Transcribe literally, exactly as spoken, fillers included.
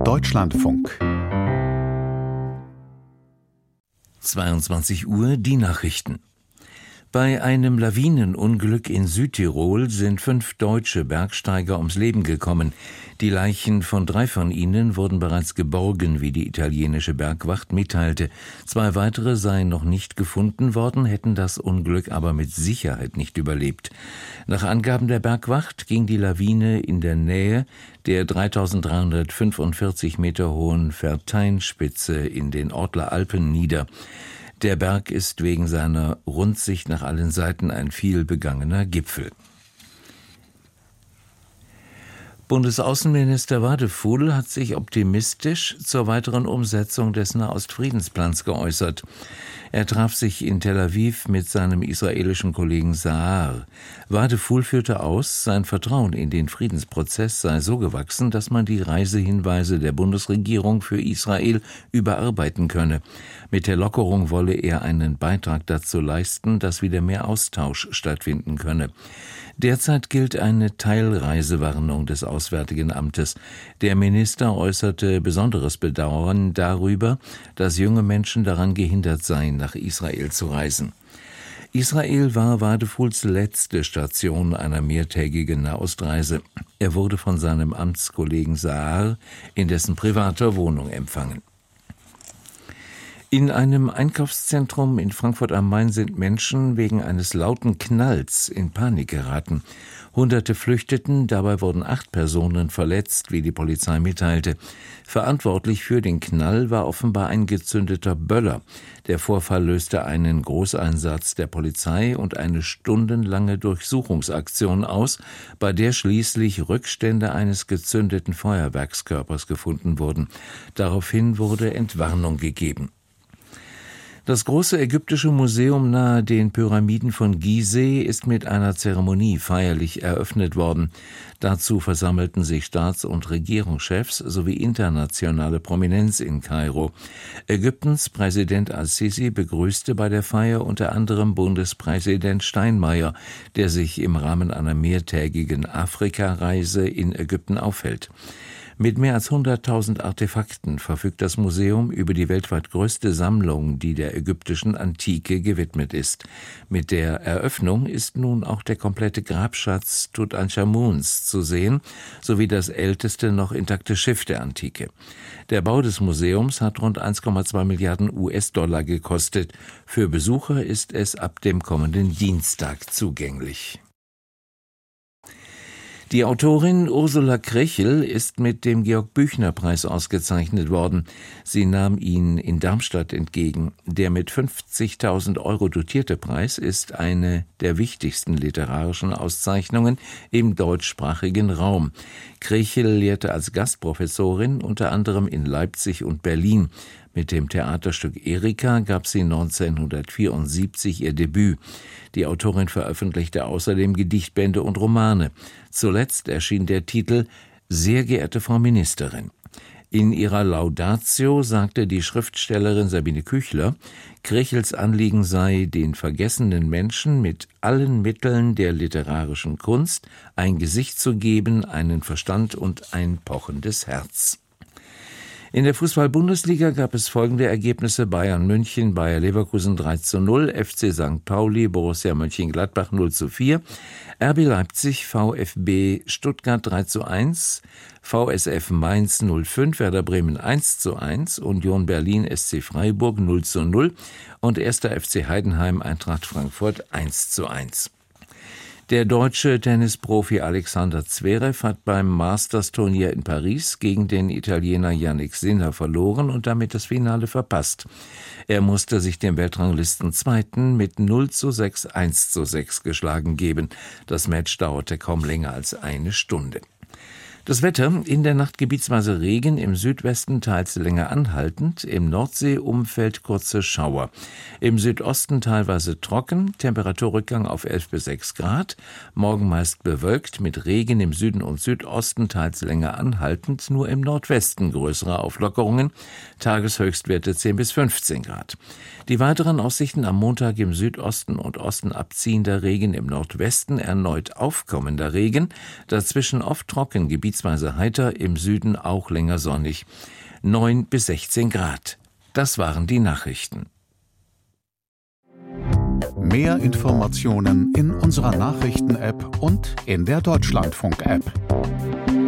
Deutschlandfunk. zweiundzwanzig Uhr, die Nachrichten. Bei einem Lawinenunglück in Südtirol sind fünf deutsche Bergsteiger ums Leben gekommen. Die Leichen von drei von ihnen wurden bereits geborgen, wie die italienische Bergwacht mitteilte. Zwei weitere seien noch nicht gefunden worden, hätten das Unglück aber mit Sicherheit nicht überlebt. Nach Angaben der Bergwacht ging die Lawine in der Nähe der dreitausenddreihundertfünfundvierzig Meter hohen Verteinspitze in den Ortler Alpen nieder. Der Berg ist wegen seiner Rundsicht nach allen Seiten ein vielbegangener Gipfel. Bundesaußenminister Wadefuhl hat sich optimistisch zur weiteren Umsetzung des Nahostfriedensplans geäußert. Er traf sich in Tel Aviv mit seinem israelischen Kollegen Saar. Wadefuhl führte aus, sein Vertrauen in den Friedensprozess sei so gewachsen, dass man die Reisehinweise der Bundesregierung für Israel überarbeiten könne. Mit der Lockerung wolle er einen Beitrag dazu leisten, dass wieder mehr Austausch stattfinden könne. Derzeit gilt eine Teilreisewarnung des Auswärtigen Amtes. Der Minister äußerte besonderes Bedauern darüber, dass junge Menschen daran gehindert seien, nach Israel zu reisen. Israel war Wadefuhls letzte Station einer mehrtägigen Nahostreise. Er wurde von seinem Amtskollegen Saar in dessen privater Wohnung empfangen. In einem Einkaufszentrum in Frankfurt am Main sind Menschen wegen eines lauten Knalls in Panik geraten. Hunderte flüchteten, dabei wurden acht Personen verletzt, wie die Polizei mitteilte. Verantwortlich für den Knall war offenbar ein gezündeter Böller. Der Vorfall löste einen Großeinsatz der Polizei und eine stundenlange Durchsuchungsaktion aus, bei der schließlich Rückstände eines gezündeten Feuerwerkskörpers gefunden wurden. Daraufhin wurde Entwarnung gegeben. Das große ägyptische Museum nahe den Pyramiden von Gizeh ist mit einer Zeremonie feierlich eröffnet worden. Dazu versammelten sich Staats- und Regierungschefs sowie internationale Prominenz in Kairo. Ägyptens Präsident al-Sisi begrüßte bei der Feier unter anderem Bundespräsident Steinmeier, der sich im Rahmen einer mehrtägigen Afrikareise in Ägypten aufhält. Mit mehr als hunderttausend Artefakten verfügt das Museum über die weltweit größte Sammlung, die der ägyptischen Antike gewidmet ist. Mit der Eröffnung ist nun auch der komplette Grabschatz Tutanchamuns zu sehen, sowie das älteste noch intakte Schiff der Antike. Der Bau des Museums hat rund eins Komma zwei Milliarden U S-Dollar gekostet. Für Besucher ist es ab dem kommenden Dienstag zugänglich. Die Autorin Ursula Krechel ist mit dem Georg-Büchner-Preis ausgezeichnet worden. Sie nahm ihn in Darmstadt entgegen. Der mit fünfzigtausend Euro dotierte Preis ist eine der wichtigsten literarischen Auszeichnungen im deutschsprachigen Raum. Krechel lehrte als Gastprofessorin unter anderem in Leipzig und Berlin. Mit dem Theaterstück Erika gab sie neunzehnhundertvierundsiebzig ihr Debüt. Die Autorin veröffentlichte außerdem Gedichtbände und Romane. Zuletzt erschien der Titel »Sehr geehrte Frau Ministerin«. In ihrer Laudatio sagte die Schriftstellerin Sabine Küchler, Krechels Anliegen sei, den vergessenen Menschen mit allen Mitteln der literarischen Kunst ein Gesicht zu geben, einen Verstand und ein pochendes Herz. In der Fußball-Bundesliga gab es folgende Ergebnisse: Bayern München, Bayer Leverkusen drei zu null, F C Sankt Pauli, Borussia Mönchengladbach null zu vier, R B Leipzig, VfB Stuttgart drei zu eins, V S F Mainz null fünf, Werder Bremen eins zu eins, Union Berlin, S C Freiburg null zu null und erster F C Heidenheim, Eintracht Frankfurt eins zu eins. Der deutsche Tennisprofi Alexander Zverev hat beim Masters-Turnier in Paris gegen den Italiener Jannik Sinner verloren und damit das Finale verpasst. Er musste sich dem Weltranglistenzweiten mit null zu sechs, eins zu sechs geschlagen geben. Das Match dauerte kaum länger als eine Stunde. Das Wetter: in der Nacht gebietsweise Regen, im Südwesten teils länger anhaltend, im Nordseeumfeld kurze Schauer. Im Südosten teilweise trocken, Temperaturrückgang auf elf bis sechs Grad. Morgen meist bewölkt, mit Regen im Süden und Südosten teils länger anhaltend, nur im Nordwesten größere Auflockerungen, Tageshöchstwerte zehn bis fünfzehn Grad. Die weiteren Aussichten: am Montag im Südosten und Osten abziehender Regen, im Nordwesten erneut aufkommender Regen, dazwischen oft trocken, gebietsweise gebietsweise heiter, im Süden auch länger sonnig. neun bis sechzehn Grad. Das waren die Nachrichten. Mehr Informationen in unserer Nachrichten-App und in der Deutschlandfunk-App.